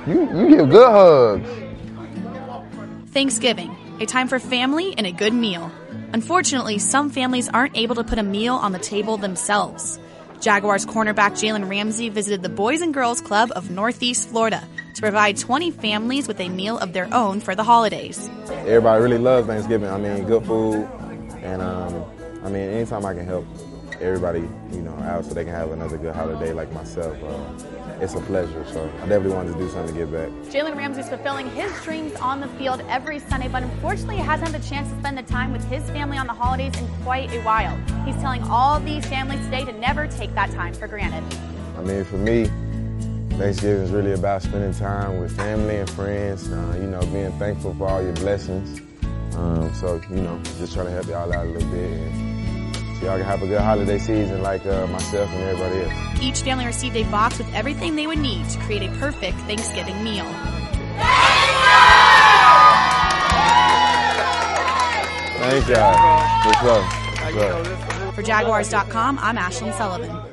You give good hugs. Thanksgiving, a time for family and a good meal. Unfortunately, some families aren't able to put a meal on the table themselves. Jaguars cornerback Jalen Ramsey visited the Boys and Girls Club of Northeast Florida to provide 20 families with a meal of their own for the holidays. Everybody really loves Thanksgiving. I mean, good food, and anytime I can help everybody, out so they can have another good holiday like myself, it's a pleasure. So I definitely wanted to do something to give back. Jalen Ramsey's fulfilling his dreams on the field every Sunday, but unfortunately hasn't had the chance to spend the time with his family on the holidays in quite a while. He's telling all these families today to never take that time for granted. I mean, for me, Thanksgiving is really about spending time with family and friends, being thankful for all your blessings. Just trying to help y'all out a little bit. So y'all can have a good holiday season like myself and everybody else. Each family received a box with everything they would need to create a perfect Thanksgiving meal. Thanks, y'all. For Jaguars.com, I'm Ashlyn Sullivan.